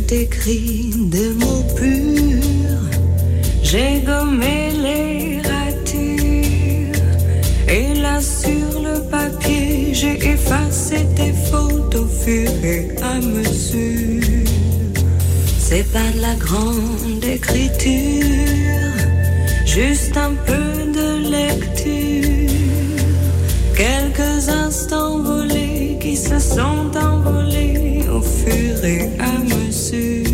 t'écris des mots purs, j'ai gommé les ratures, et là sur le papier, j'ai effacé tes fautes au fur et à mesure. C'est pas de la grande écriture, juste un peu de lecture, quelques instants volés qui se sont envolés au fur et à mesure.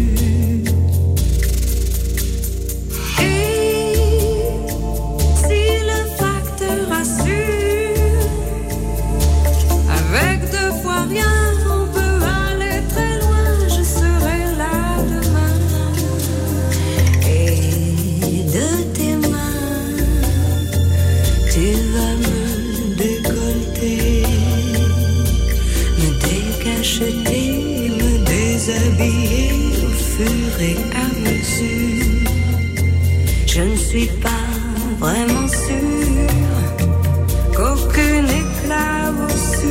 Au fur et à mesure, je ne suis pas vraiment sûre qu'aucune éclaboussure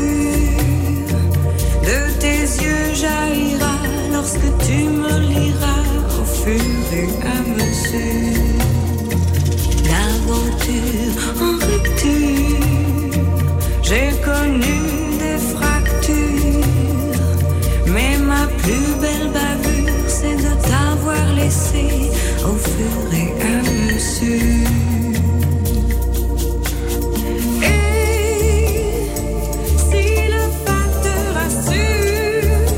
de tes yeux jaillira lorsque tu me liras au fur et à mesure. L'aventure en rupture, j'ai connu des fractures, mais ma plus belle bavure, c'est de t'avoir laissé au fur et à mesure. Et si le facteur assure,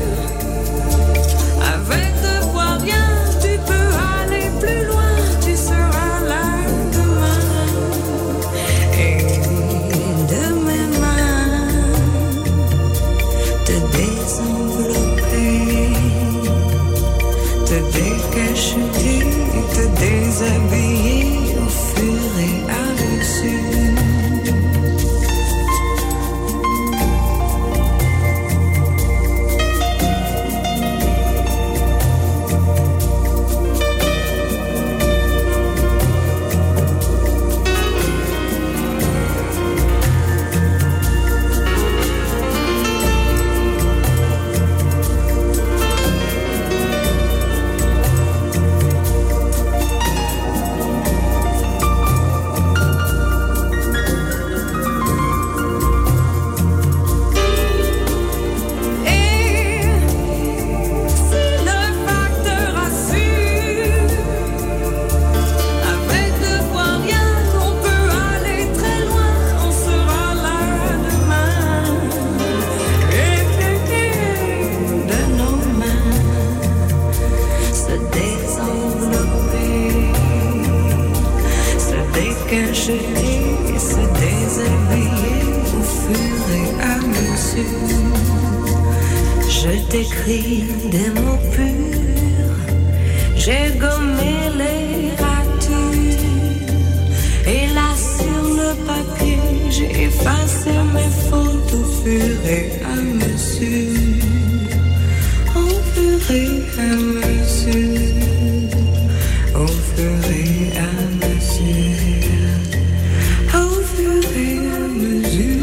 avec de quoi rien, tu peux aller plus loin, tu seras là demain. Et de mes mains, te désenvelopper, te décacheter, te déshabiller au fur et à mesure. J'écris des mots purs, j'ai gommé les ratures, et là sur le papier, j'ai effacé mes fautes au fur et à mesure, au fur et à mesure, au fur et à mesure, au fur et à mesure.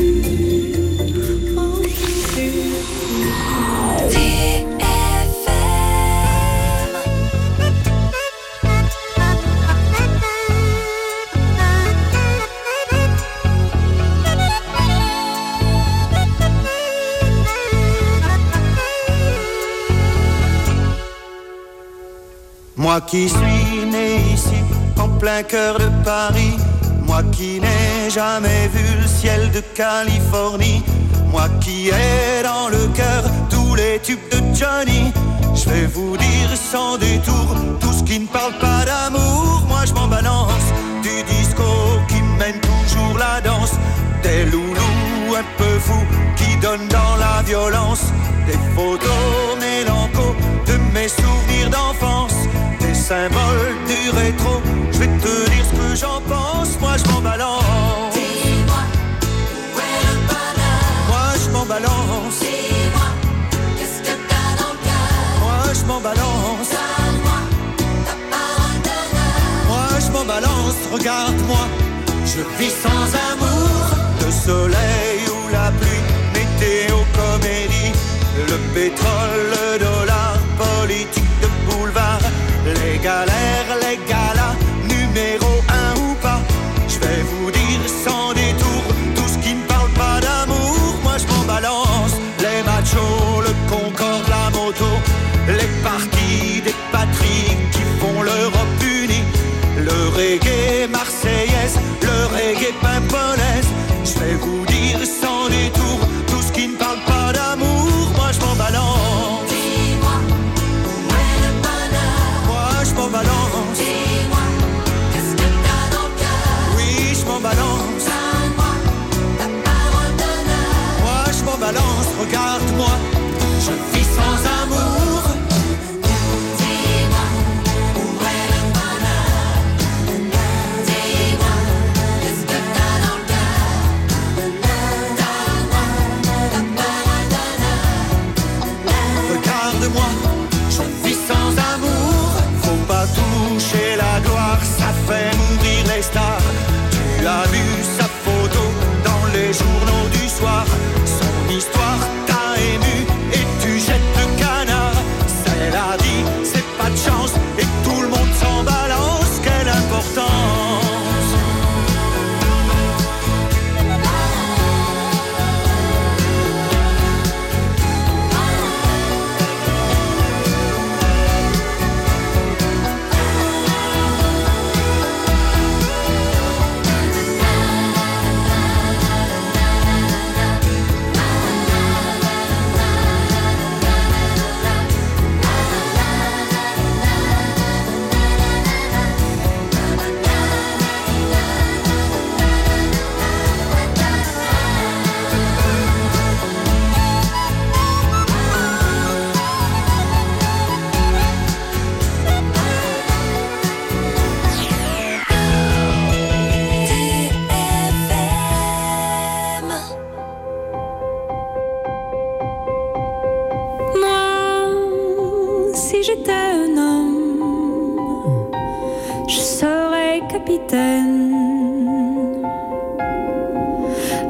Moi qui suis né ici, en plein cœur de Paris, moi qui n'ai jamais vu le ciel de Californie, moi qui ai dans le cœur tous les tubes de Johnny, je vais vous dire sans détour tout ce qui ne parle pas d'amour. Moi je m'en balance du disco qui mène toujours la danse, des loulous un peu fous qui donnent dans la violence, des photos mélancos de mes souvenirs d'enfance, des symboles du rétro. Je vais te dire ce que j'en pense. Moi je m'en balance. Dis-moi où est le bonheur. Moi je m'en balance. Dis-moi qu'est-ce que t'as dans le cœur. Moi je m'en balance. Donne-moi ta parole d'honneur. Moi je m'en balance. Regarde-moi, je vis sans amour, de soleil ou la pluie, météo, comédie, le pétrole, le dollar, politique.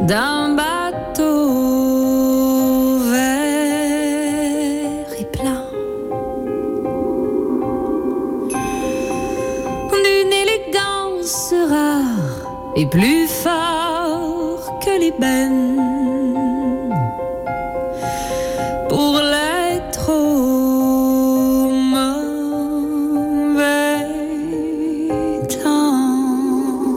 d'un bateau vert et plein, d'une élégance rare et plus fort que l'ébène. Pour l'être au mauvais temps,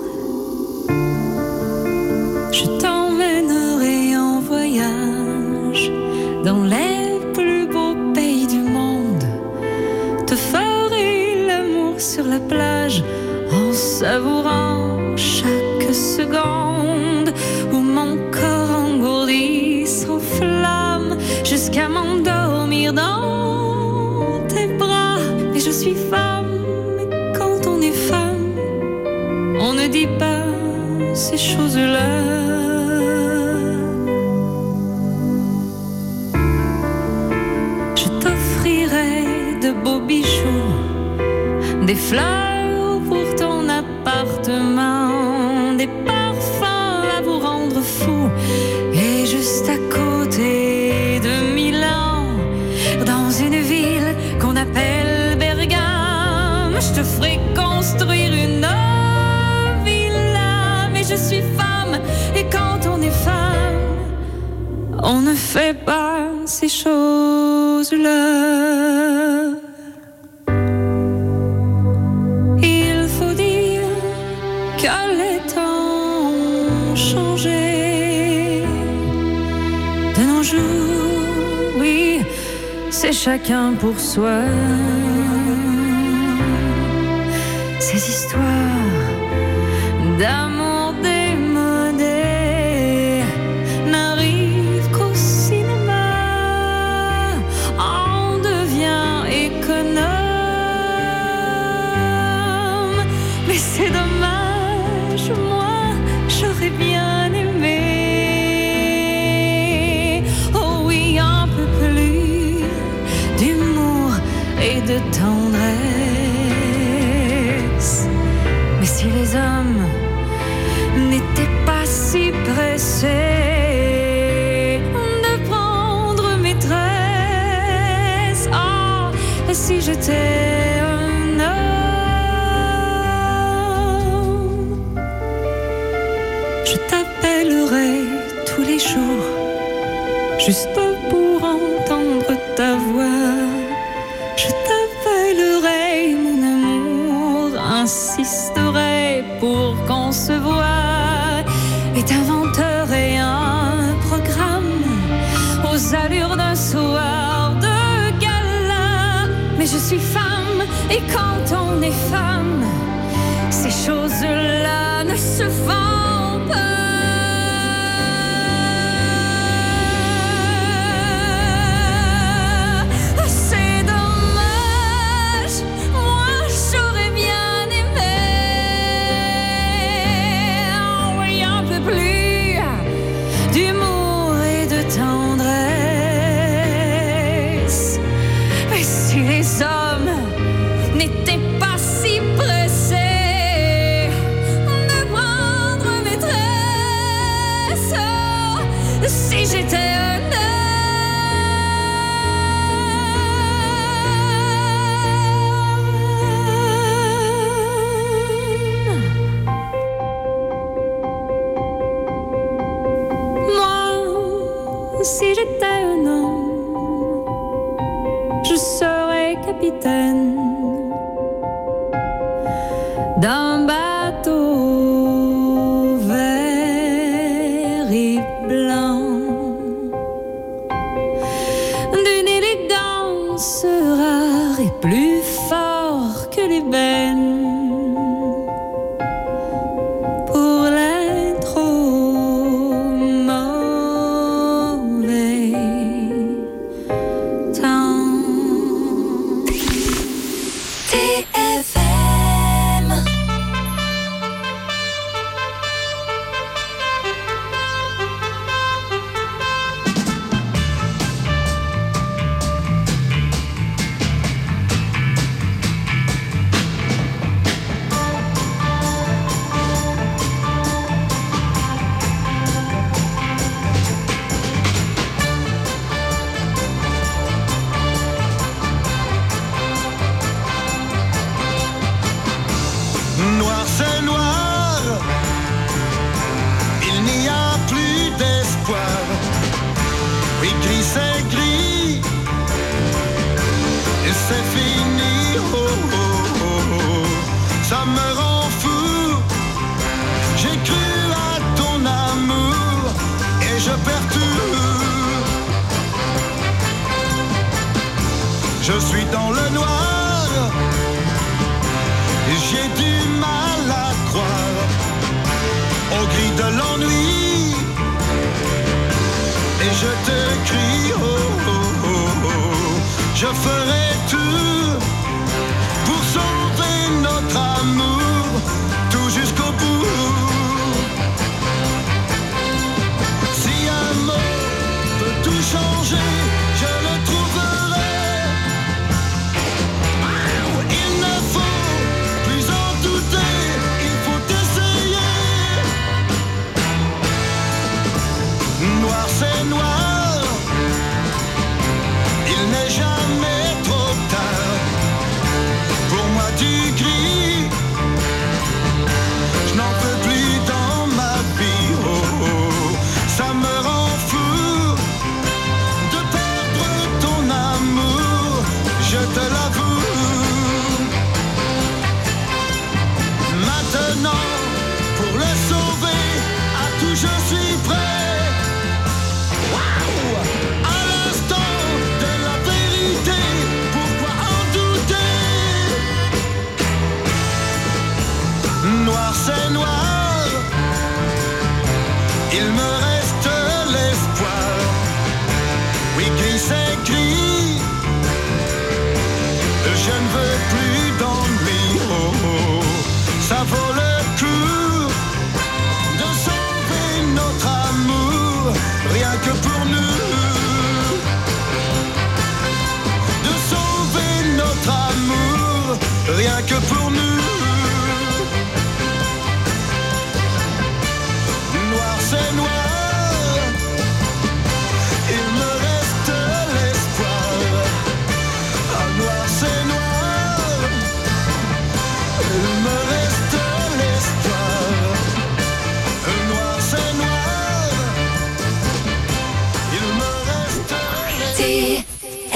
je t'emmènerai en voyage dans les plus beaux pays du monde, te ferai l'amour sur la plage en savourant chaque seconde où mon corps engourdi s'enflamme jusqu'à m'endormir dans tes bras. Mais je suis femme, et quand on est femme, on ne dit pas ces choses-là. Je t'offrirai de beaux bijoux, des fleurs pour ton appartement, des parfums à vous rendre fou. Et juste à côté de Milan, dans une ville qu'on appelle Bergame, je te ferai construire une villa. Mais je suis femme, et quand on est femme, on ne fait pas ces choses-là. Il faut dire que les temps ont changé. De nos jours, oui, c'est chacun pour soi. Ces histoires d'amour démodé n'arrivent qu'au cinéma. On devient économe, mais c'est dommage, moi j'aurais bien aimé. Oh oui, un peu plus d'humour et de tendresse. Mais si les hommes n'étaient pas si pressés de prendre maîtresse, oh, si j'étais un homme, je t'appellerai tous les jours juste pour entendre ta voix. Je t'appellerai mon amour, insisterai pour qu'on se voie et t'inventerai un programme aux allures d'un soir de gala. Mais je suis femme, et quand on est femme, ces choses-là ne se font pas. Si j'étais un homme, moi, si j'étais un homme, je serais capitaine d'un bateau vert et blanc, d'une élégance rare et plus fort que l'ébène. Pour l'être au mauvais temps. l'espoir. Oui, gris c'est gris, et c'est fini. Oh, oh, oh, oh. Ça me rend fou. J'ai cru à ton amour et je perds tout. Je suis dans le noir, j'ai du mal à croire au gris de l'ennui. Et je te crie, oh, oh, oh, oh. Je ferai tout pour sauver notre amour, tout jusqu'au bout. Si un mot peut tout changer, je le trouverai. Il ne faut plus en douter, il faut essayer. Noir c'est noir, il n'est jamais trop tard. Pour moi du gris, je n'en peux plus dans ma vie. Oh, oh, ça me rend fou de perdre ton amour, je te l'avoue. Maintenant, pour le sauver, à tout je suis prêt. À l'instant de la vérité, pourquoi en douter? Noir c'est noir, il me reste l'espoir. Oui, gris c'est gris, je ne veux plus d'ennui. Oh, oh, ça vaut le coup de sauver notre amour, rien que pour nous. De sauver notre amour, rien que pour nous. Noir c'est noir, il me reste l'espoir. Ah, noir c'est noir, il me reste l'espoir. Noir c'est noir, il me reste l'espoir.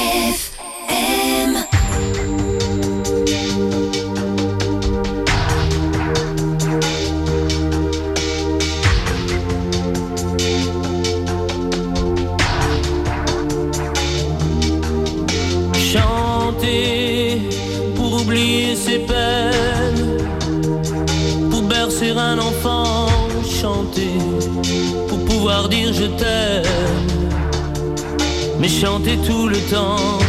TFM. Chanter pour oublier ses peines, pour bercer un enfant, chanter pour pouvoir dire je t'aime, mais chanter tout le temps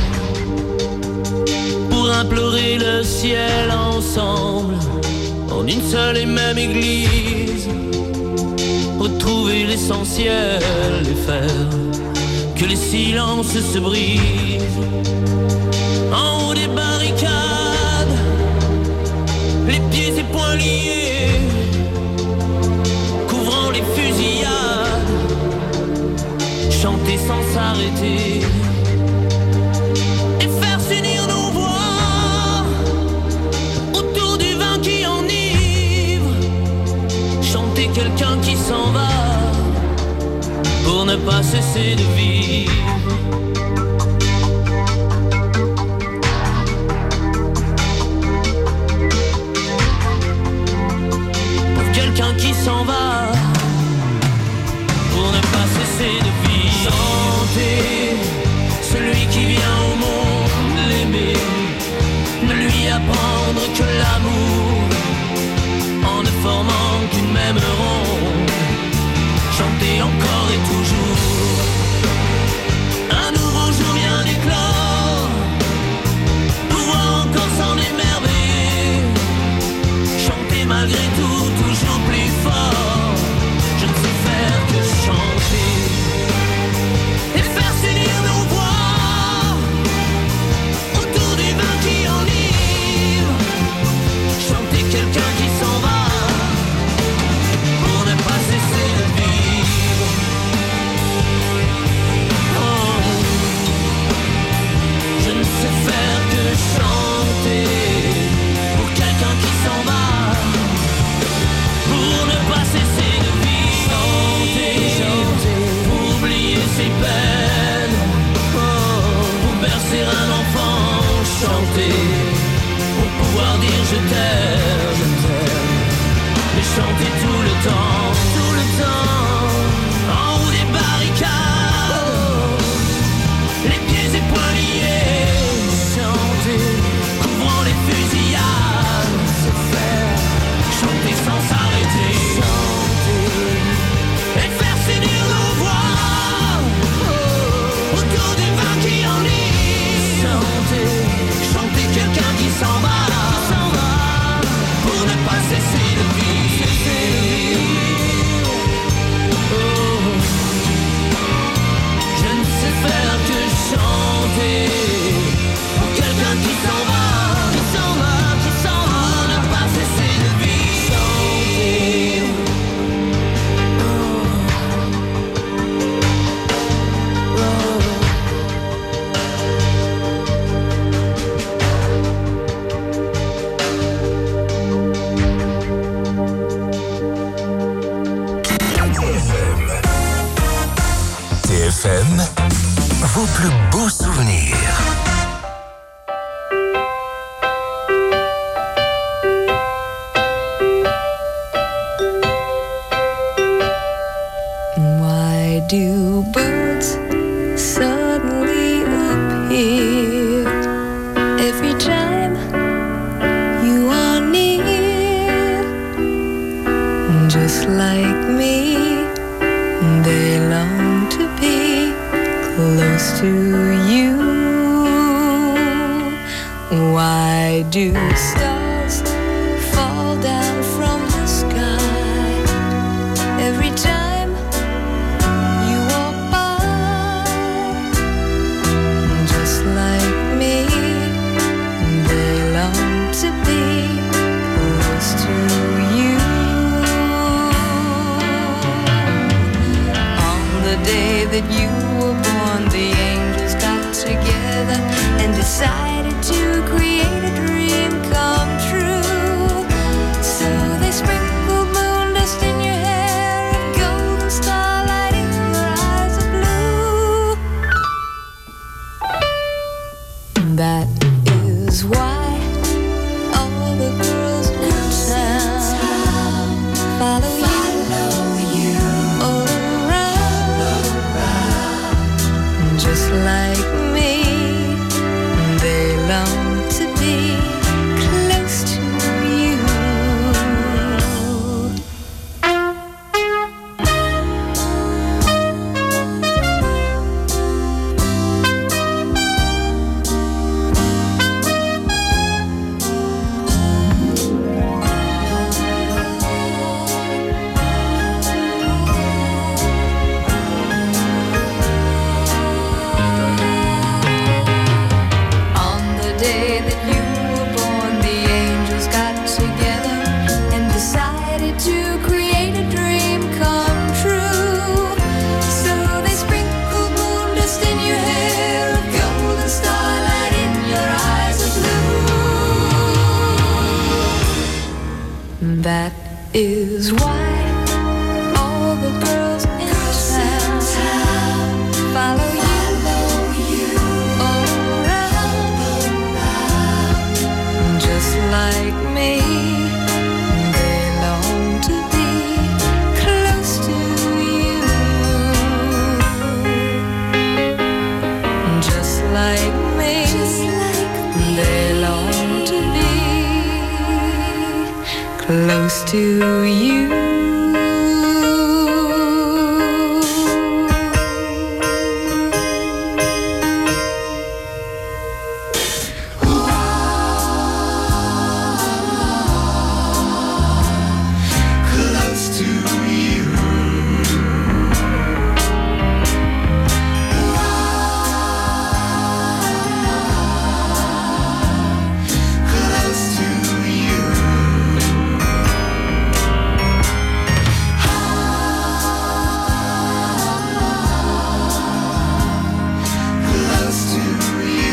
pour implorer le ciel ensemble en une seule et même église, retrouver l'essentiel et faire que les silences se brisent. En haut des barricades, les pieds et poings liés, couvrant les fusillades, chanter sans s'arrêter et faire s'unir nos voix autour du vin qui enivre, chanter quelqu'un qui s'en va pour ne pas cesser de vivre. Quelqu'un qui s'en va pour ne pas cesser de vivre. Chanter celui qui vient au monde l'aimer, ne lui apprendre que l'amour en ne formant qu'une même ronde. Chanter encore et toujours, un nouveau jour vient d'éclore, pouvoir encore s'en émerveiller, chanter malgré tout toujours plus fort, FM, vos plus beaux souvenirs. Why do birds suddenly appear every time you are near? Just like me, they long to be close to you. Why do stars fall down from the sky every time you walk by? Just like me, they long to be close to you. On the day that you were born, the angels got together and decided to create a dream come true. So they sprinkled moon dust in your hair and golden starlight in your eyes of blue. That is why all the girls in town follow you all around. Just like me, they long to be close to you. On the day that you were born, the angels got together and decided to create a dream come true. So they sprinkled moon dust in your hair, of golden starlight in your eyes of blue. That is why all the girls in town follow you all around. Just like me, they long to be close to you. Just like me, they long to be close to you. Close to you. Close to you. Close to you.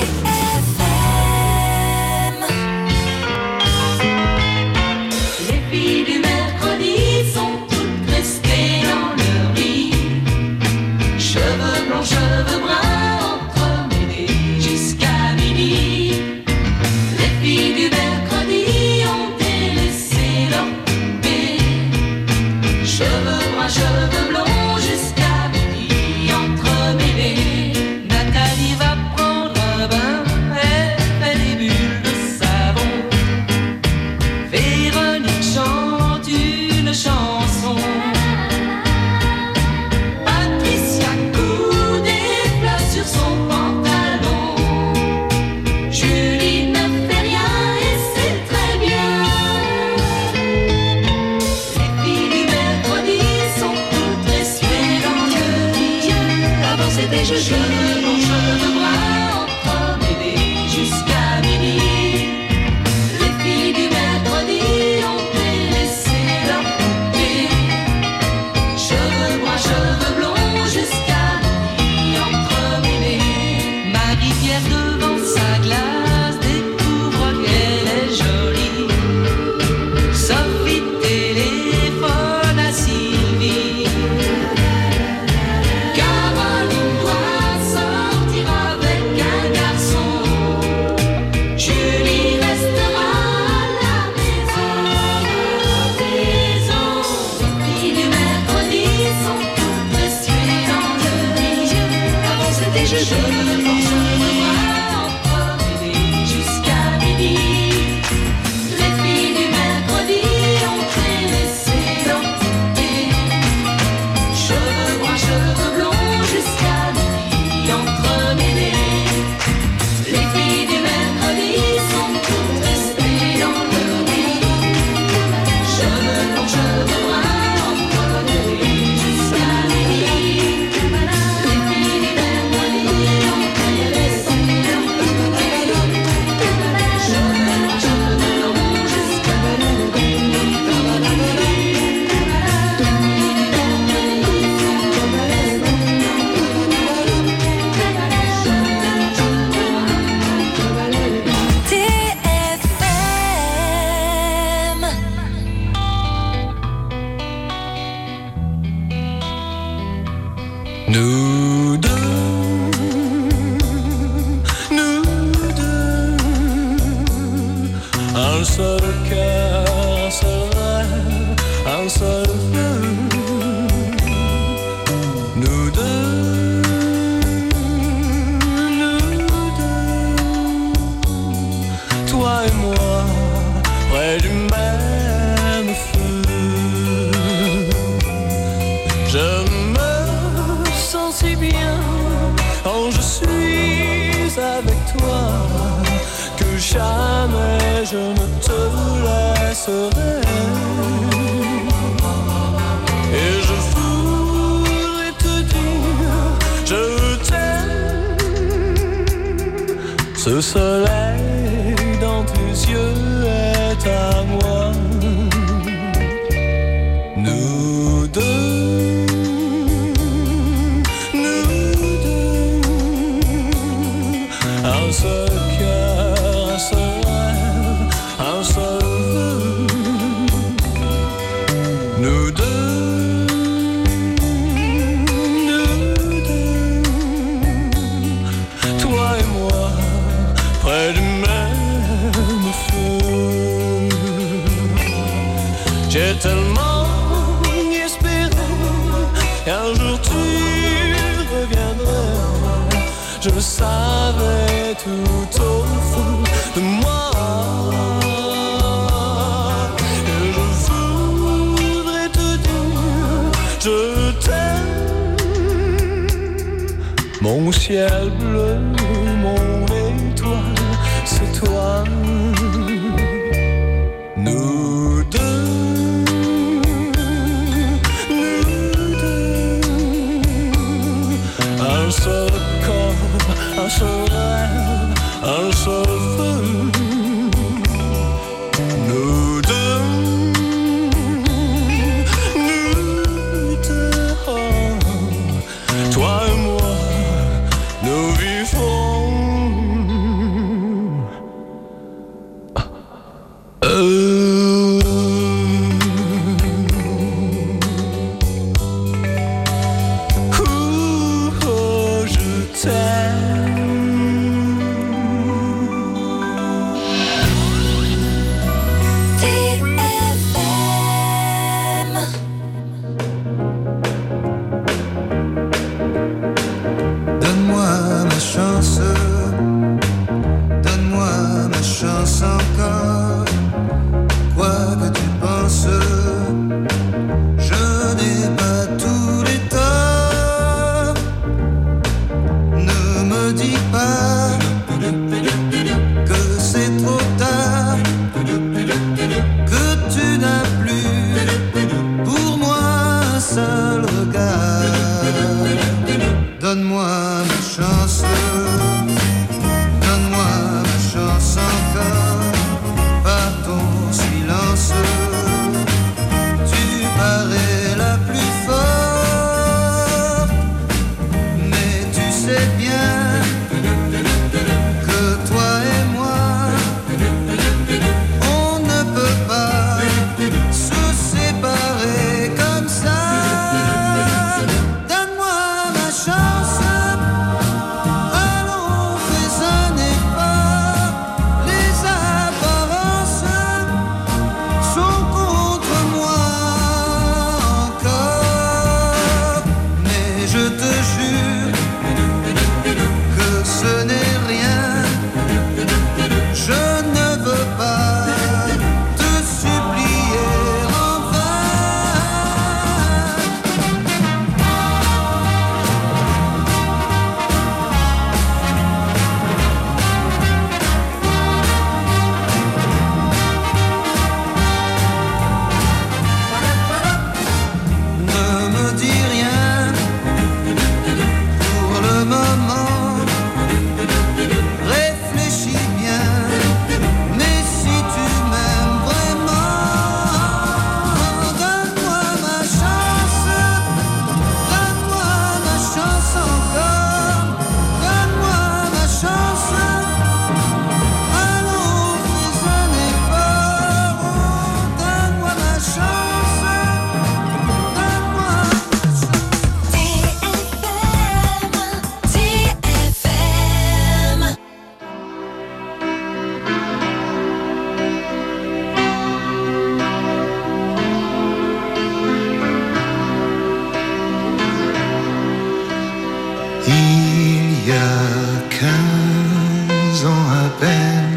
Les filles du mercredi sont toutes restées dans leur lit. Cheveux blonds, cheveux bruns, entremêlés jusqu'à midi. Les filles du mercredi ont délaissé leur poupée. Cheveux bruns, cheveux blonds jusqu'à midi, entremêlés. Nathalie va prendre un bain, elle fait des bulles de savon. Véronique chante une chanson. Patricia coud des fleurs sur son pantalon. Julie ne fait rien et c'est très bien. Les filles du mercredi sont toutes restées dans le lit. Avant c'était je cheveux longs, cheveux bruns, entremêlés jusqu'à midi. Les filles du mercredi ont délaissé leur poupée. Cheveux bruns, cheveux blonds jusqu'à midi, entremêlés. Marie-Pierre devant sa glace découvre qu'elle est jolie. Sophie téléphone à Sylvie. Caroline Il y a 15 ans à peine,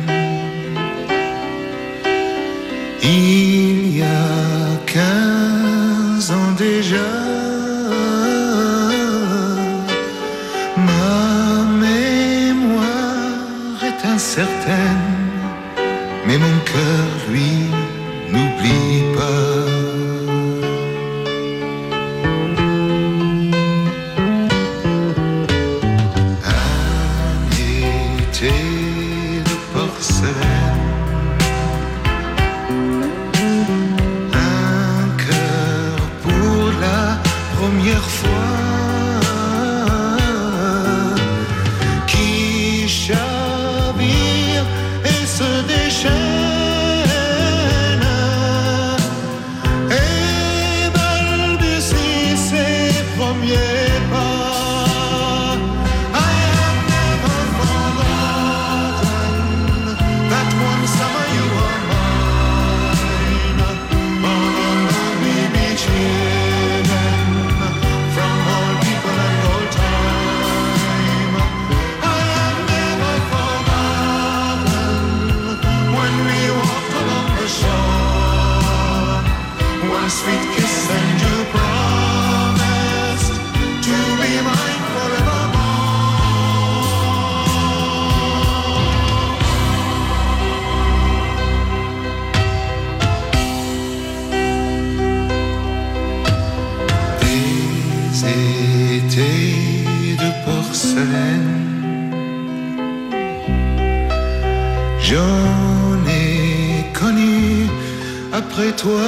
il y a 15 ans déjà, ma mémoire est incertaine, mais mon cœur, lui, n'oublie pas. J'en ai connu après toi,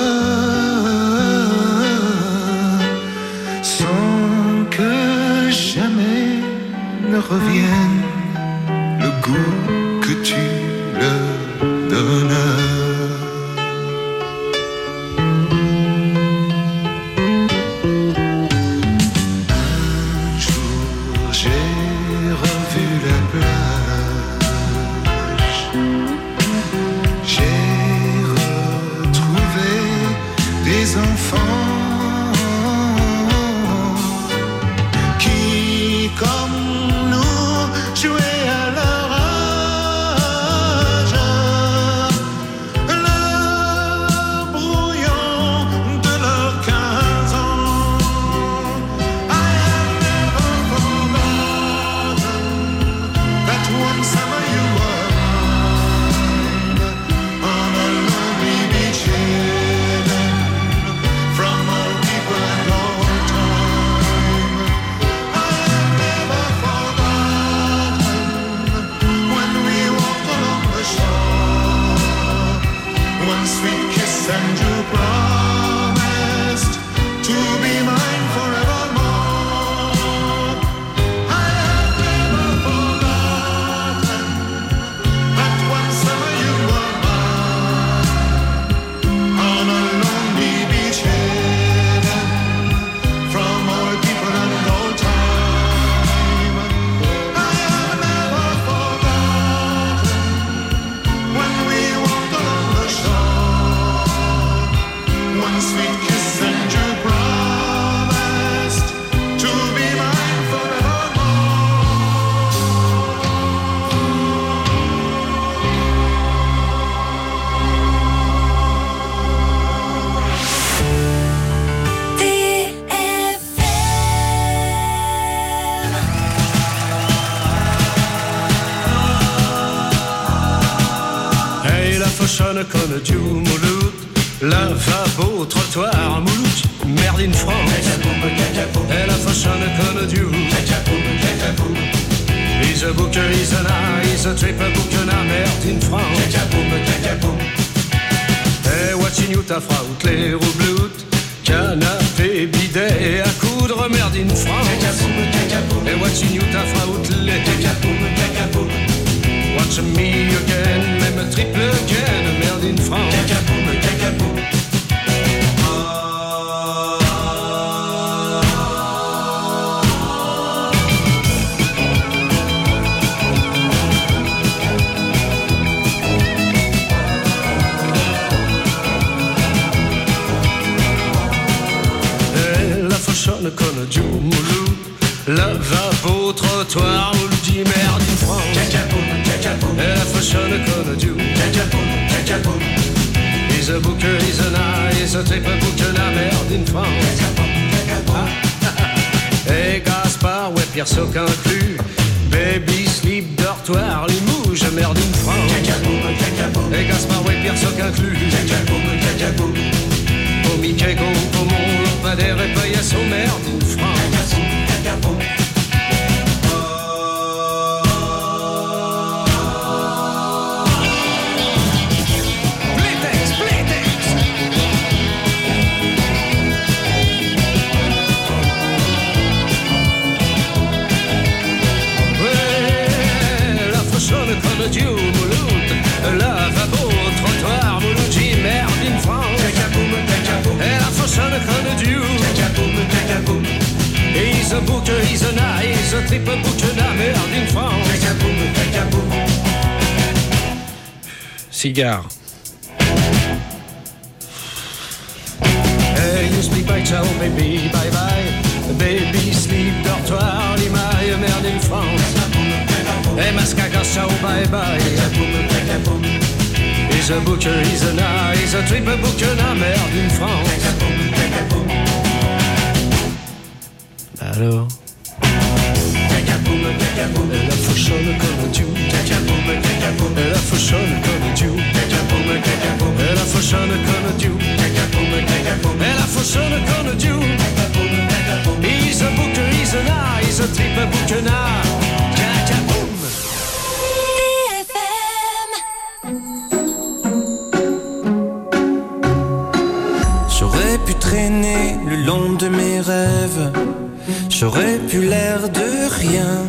sans que jamais ne revienne le goût que tu leur donnes. Con du Mouloud, lavabo, trottoir, Mouloud, merde in France. Et la fashion con du Is a book, is a na, is a trip, a book, na, merde in France. Et watching you ta fraut, les roubloutes, canapé, bidet, à coudre, merde in France. Et watching you ta fraut, les watch me again, même triple again, merde in France. Cacaboum. La fashion con du Mouloud, lavabo, trottoir, où le dit merde in France. Et la fashion qu'on a dû. Is a booker, is a night, is a trip, a booker, la merde in France. Et Gaspard, ouais, Pierre Soc inclus. Baby, slip, dortoir, Limoges, merde in France. Et Gaspard, ouais, Pierre Soc inclus. Au Mickey, Gaumont, lampadaire et paillasse, au merde in France. Dieu, Mouloud, lavabo, trottoir, Mouloudji, merde in France. Et la fashion qu'on a dû. Et ils a book, ils a na, ils a triple book, na, merde in France. Cigare. Hey, you sleep by ciao, baby, bye bye. Baby, sleep, dortoir, Limaille, merde in France. Hey, Mascaca, ciao, bye bye. He's a booker, he's a na, he's a triple booker, na, merde in France. Alors la fauchonne comme Dieu. La fauchonne comme Dieu. La fauchonne comme Dieu. La fauchonne comme Dieu. He's a booker, he's a na, he's a triple booker, na. J'aurais pu traîner le long de mes rêves, j'aurais pu l'air de rien,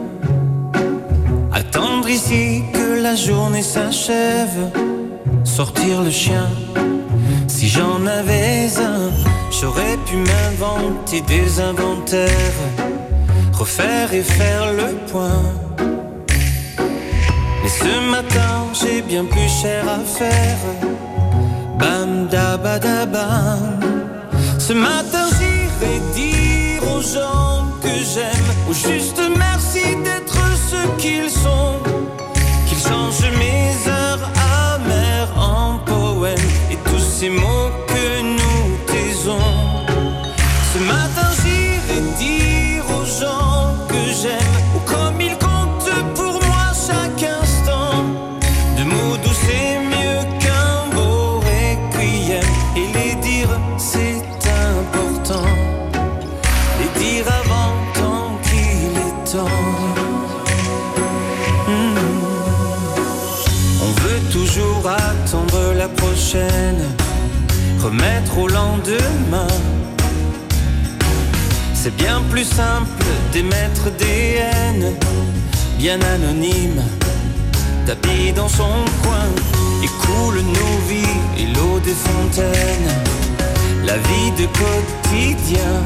attendre ici que la journée s'achève, sortir le chien. Si j'en avais un, j'aurais pu m'inventer des inventaires, refaire et faire le point. Mais ce matin j'ai bien plus cher à faire. Bam da ba da bam. Ce matin j'irai dire aux gens que j'aime, ou juste merci d'être ce qu'ils sont, qu'ils changent mes heures amères en poèmes et tous ces mots que nous taisons. Ce matin j'irai dire aux gens que j'aime, ou comme ils comptent pour moi chaque instant, de mots doux c'est mieux qu'un beau requiem, et les dire c'est important, les dire avant tant qu'il est temps. On veut toujours attendre la prochaine, remettre au lendemain. C'est bien plus simple d'émettre des haines, bien anonymes, tapis dans son coin. Et coule nos vies et l'eau des fontaines, la vie de quotidien.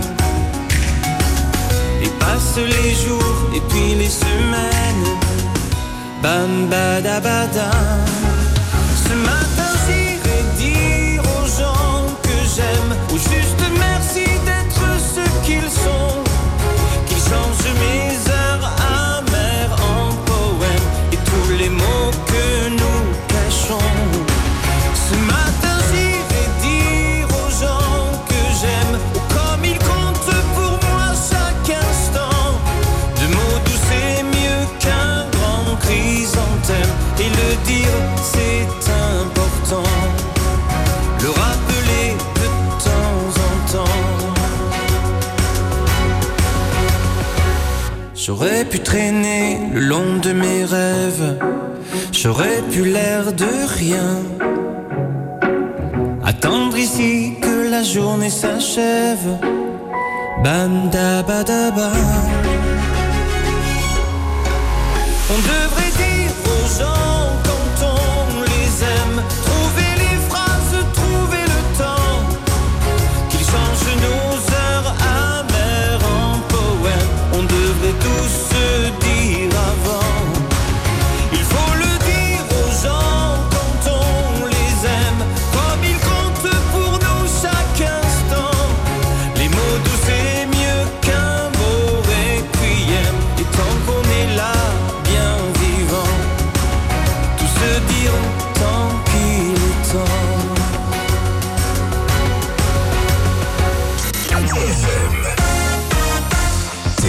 Et passent les jours et puis les semaines, bam badabada. Ce matin j'irai dire aux gens que j'aime, ou juste merci d'être ce qu'ils sont, qu'ils changent mes heures amères en poèmes et tous les mots que nous cachons. Ce matin j'irai dire aux gens que j'aime, ou comme ils comptent pour moi chaque instant, de mots doux c'est mieux qu'un grand chrysanthème, et le dire c'est important, le rappeler de temps en temps. J'aurais pu traîner le long de mes rêves, j'aurais pu l'air de rien, attendre ici que la journée s'achève, bam da ba da ba. On devrait dire aux gens quand on les aime, trouver les phrases, trouver le temps, qu'ils changent nos heures amères en poèmes. On devrait tous se dire avant, il faut le dire aux gens quand on les aime, comme ils comptent pour nous chaque instant. Les mots doux c'est mieux qu'un beau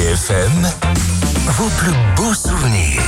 FM, vos plus beaux souvenirs.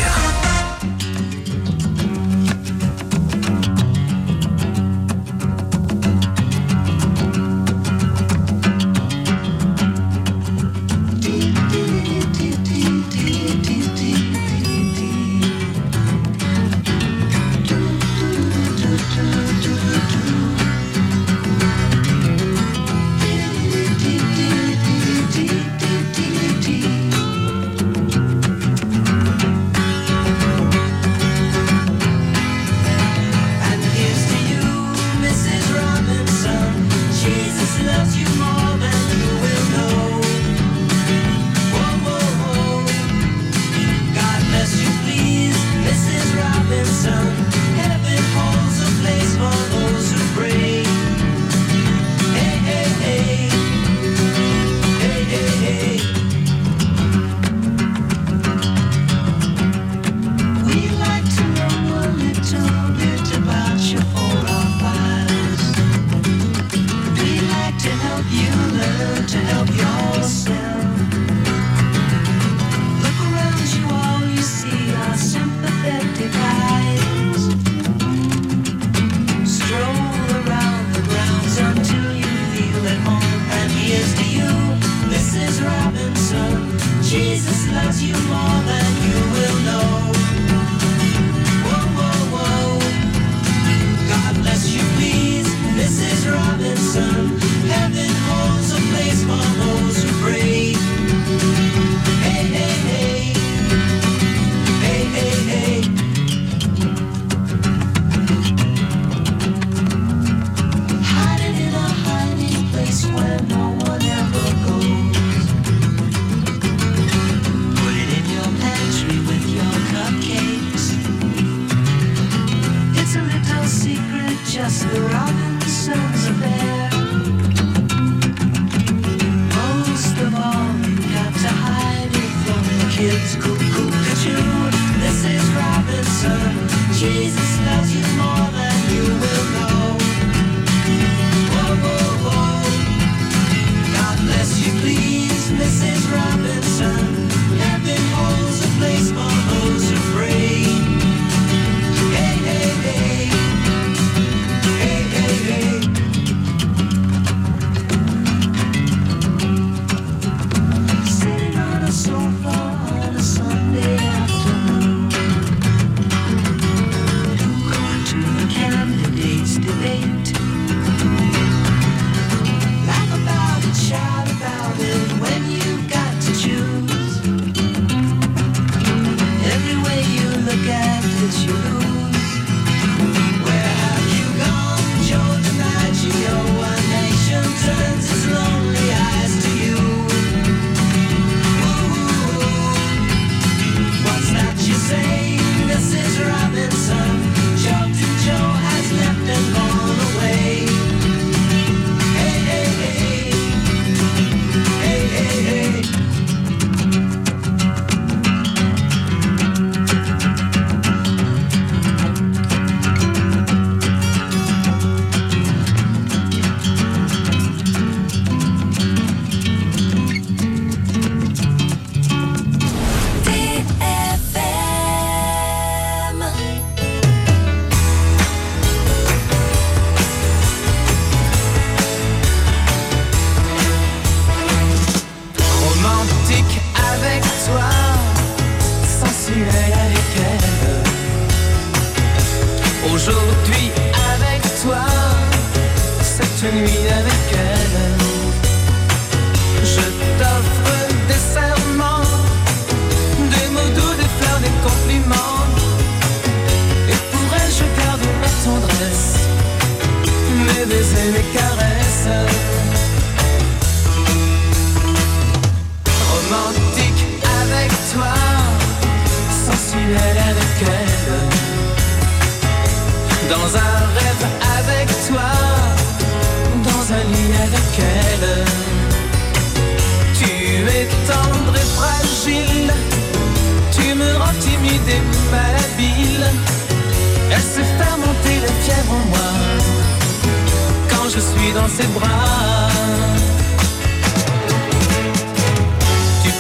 Dans ses bras, tu peux me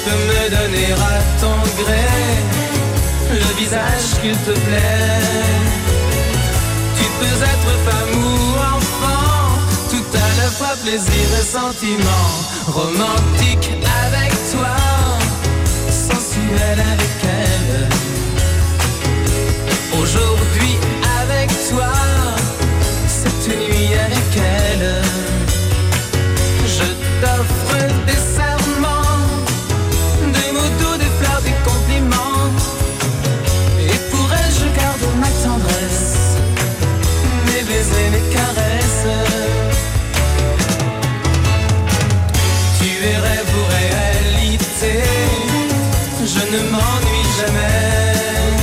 donner à ton gré le visage qu'il te plaît. Tu peux être femme ou enfant, tout à la fois plaisir et sentiment. Romantique avec toi, sensuel avec elle. Aujourd'hui avec toi, cette nuit avec elle. Je t'offre des serments, des mots doux, des fleurs, des compliments. Et pour elle je garde ma tendresse, mes baisers, mes caresses. Tu es rêve ou réalité, je ne m'ennuie jamais.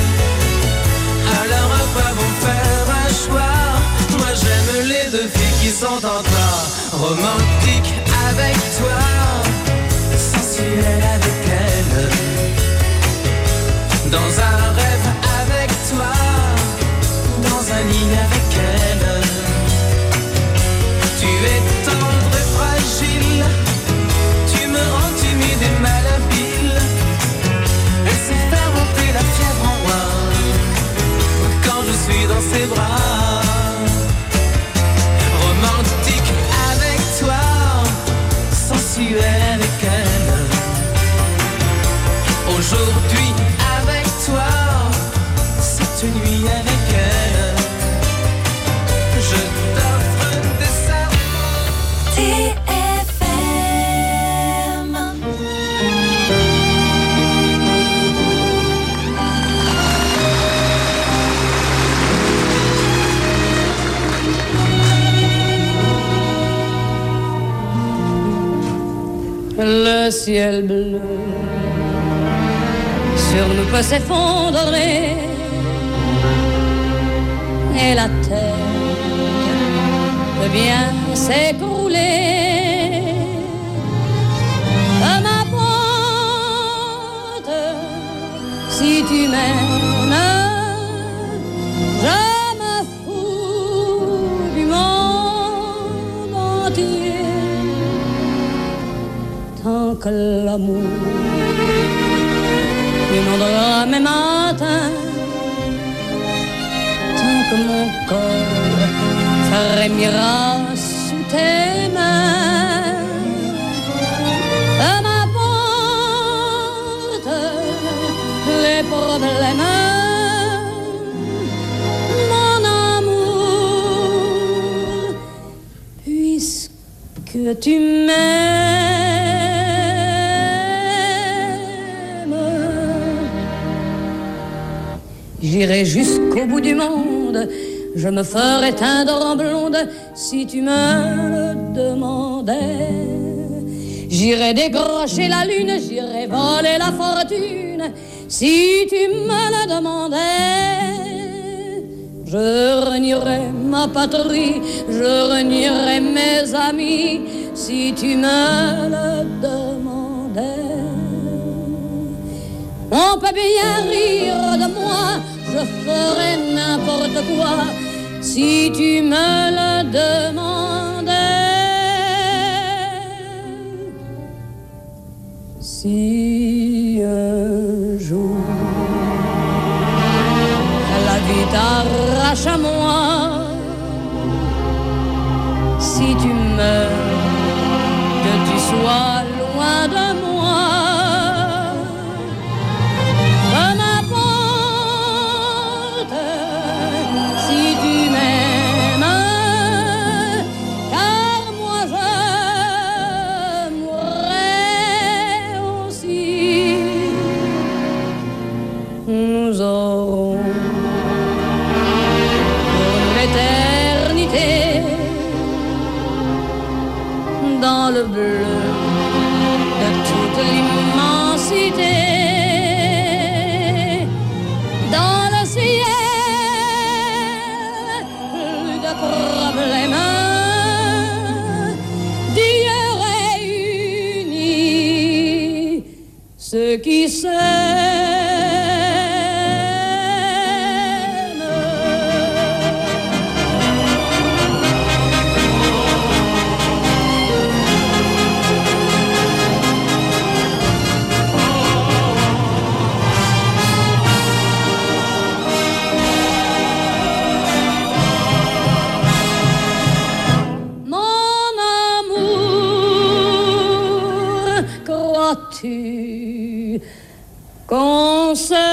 Alors à quoi bon faire un choix? Moi j'aime les deux filles qui sont en toi. Romantique avec toi, sensuel avec elle. Dans un rêve avec toi, dans un lit avec elle. Tu es tendre et fragile, tu me rends timide et malhabile. Elle sait faire monter la fièvre en moi quand je suis dans ses bras. Romantique avec toi, sensuel avec elle. Aujourd'hui avec toi, cette nuit avec elle. Je t'offre des serments. TFM. Le ciel bleu sur nous peut s'effondrer et la terre peut bien s'écrouler. À ma porte, si tu m'aimes, je me fous du monde entier. Tant que l'amour inondera mes matins, tant que mon corps frémira sous tes mains. À ma porte, les problèmes, mon amour, puisque tu m'aimes, j'irai jusqu'au bout du monde, je me ferai teindre en blonde si tu me le demandais. J'irai décrocher la lune, j'irai voler la fortune si tu me le demandais. Je renierai ma patrie, je renierai mes amis si tu me le demandais. On peut bien rire de moi, je ferai n'importe quoi si tu me le demandais. Si un jour la vie t'arrache à moi, si tu meurs, que tu sois loin de moi. De ma porte, si tu m'aimes, car moi je mourrai aussi. Nous aurons pour l'éternité dans le bleu de toute l'immensité. Dans le ciel, plus de problèmes, Dieu réunit ceux qui s'aiment. crois-tu qu'on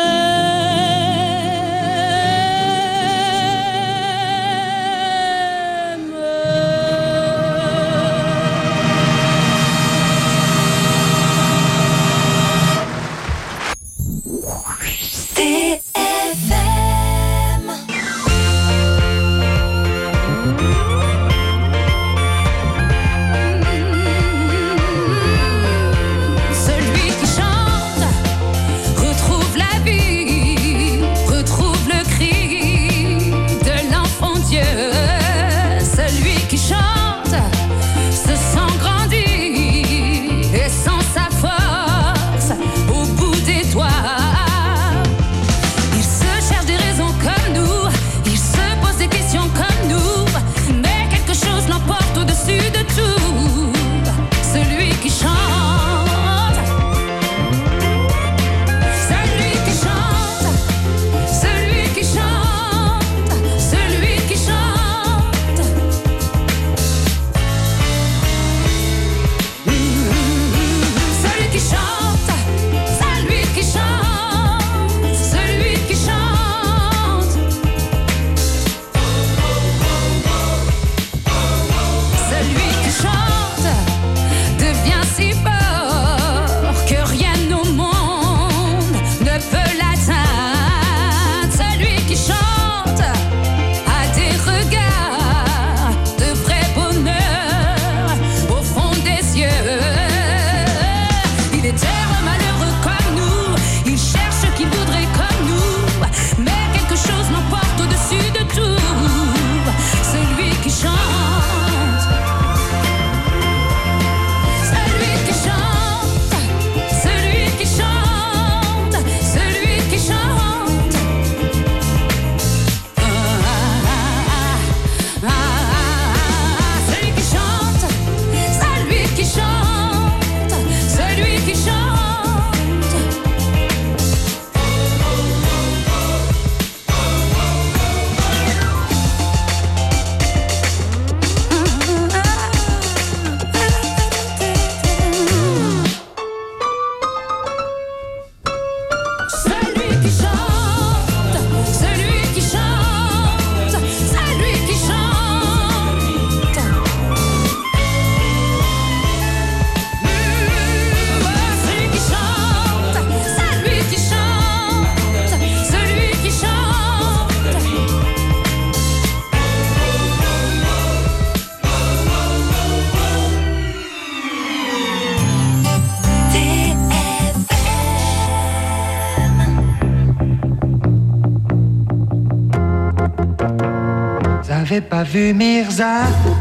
J'avais pas vu Mirza.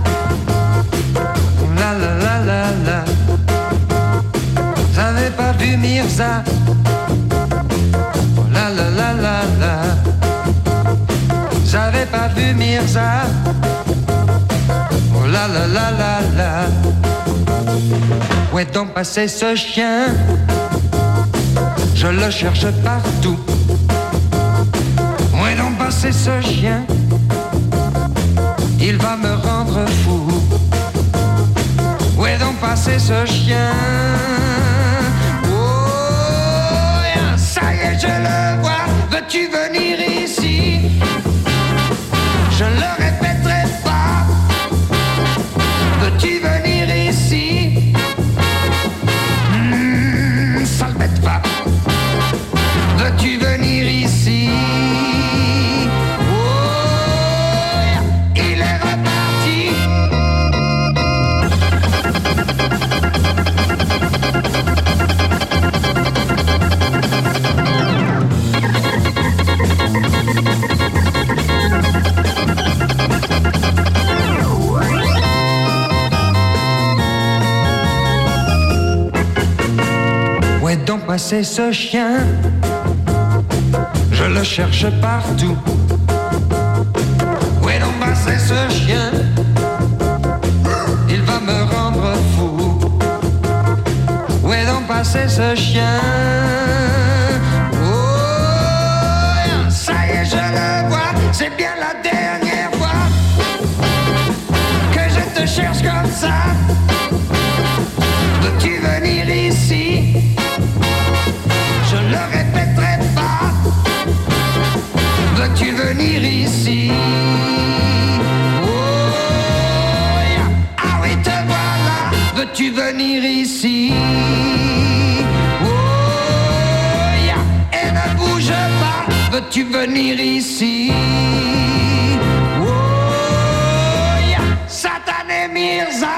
La la la la la. J'avais pas vu Mirza. La la la la la. J'avais pas vu Mirza. Oh la la la la la. Où est donc passé ce chien? Je le cherche partout. Où est donc passé ce chien? Il va me rendre fou. Où est donc passé ce chien? Oh, ça y est, je le vois. Veux-tu venir ici? Je le répéterai pas. Veux-tu venir ici? Ça le bête pas. Veux-tu venir ici? Où est donc passé ce chien? Je le cherche partout. Où est donc passé ce chien? Il va me rendre fou. Où est donc passé ce chien? Oh, ça y est, je le vois. C'est bien la dernière fois que je te cherche comme ça. Veux-tu venir ici? veux-tu venir ici? Oh, yeah. Satané Mirza.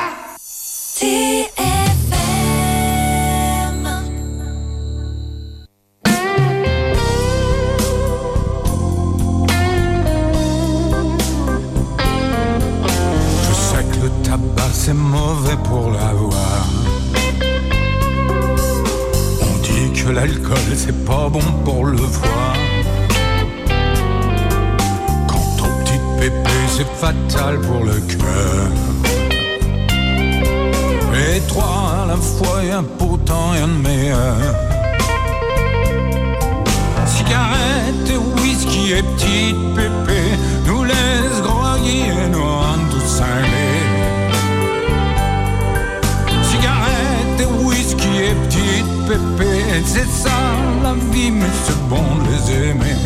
C'est mauvais pour la voix. On dit que l'alcool c'est pas bon pour le foie. Quant aux petites pépées c'est fatal pour le cœur. Et trois à la fois y'a pourtant rien de meilleur. Cigarette et whisky et petites pépées nous laissent groggy et nous rendent tous cinglés. Cigarette et whisky et petites pépées, c'est ça la vie, mais c'est bon de les aimer.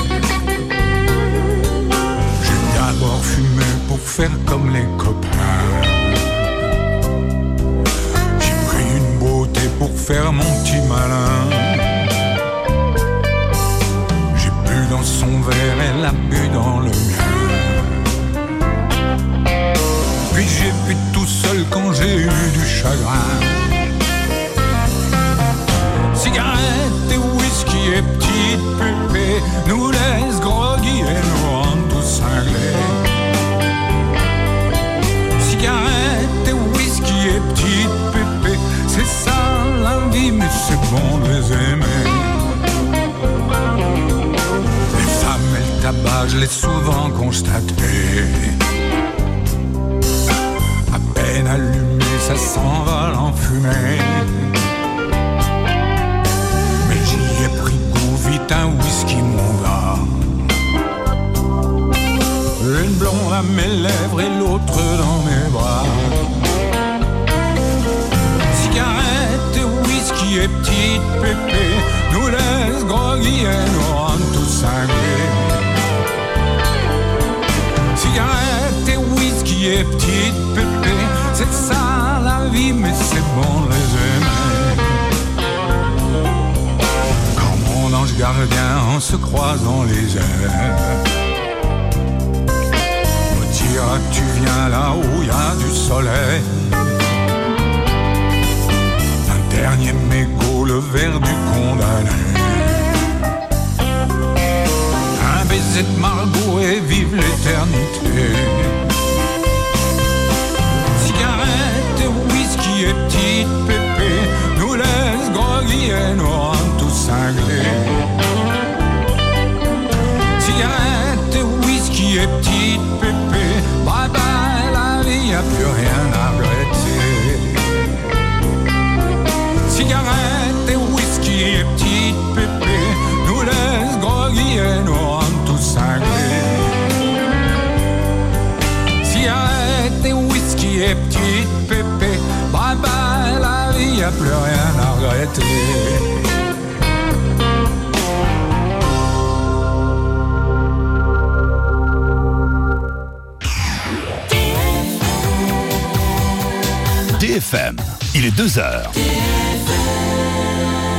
J'ai d'abord fumé pour faire comme les copains. J'ai pris une beauté pour faire mon petit malin. J'ai bu dans son verre, elle a bu dans le mien. Puis j'ai bu tout seul quand j'ai eu du chagrin. Cigarette et whisky et petites pépées nous laissent groggy et nous rendent tous cinglés. Cigarette et whisky et petites pépées, c'est ça la vie, mais c'est bon de les aimer. Les femmes et le tabac, je l'ai souvent constaté. Allumé, ça s'envole en fumée. Mais j'y ai pris goût, vite un whisky mon gars. Une blonde à mes lèvres et l'autre dans mes bras. Cigarette et whisky et petites pépées nous laissent groggy et nous rendent tous cinglés. Cigarette et whisky et petites pépées, c'est ça la vie, mais c'est bon de les aimer. Quand mon ange gardien en se croisant les airs me dira tu viens là où il y a du soleil. Un dernier mégot, le verre du condamné. Un baiser de Margot et vive l'éternité. Cigarette et whisky et petites pépées nous laissent groggy et nous rendent tous cinglés. Cigarette et whisky et petites pépées, bye bye la vie, y'a plus rien à regretter. Cigarette et whisky et petites pépées nous laissent groggy et nous rendent tous cinglés. Cigarette et whisky et petites pépées, bye bye la vie, y'a plus rien à regretter. TFM, il est 2h.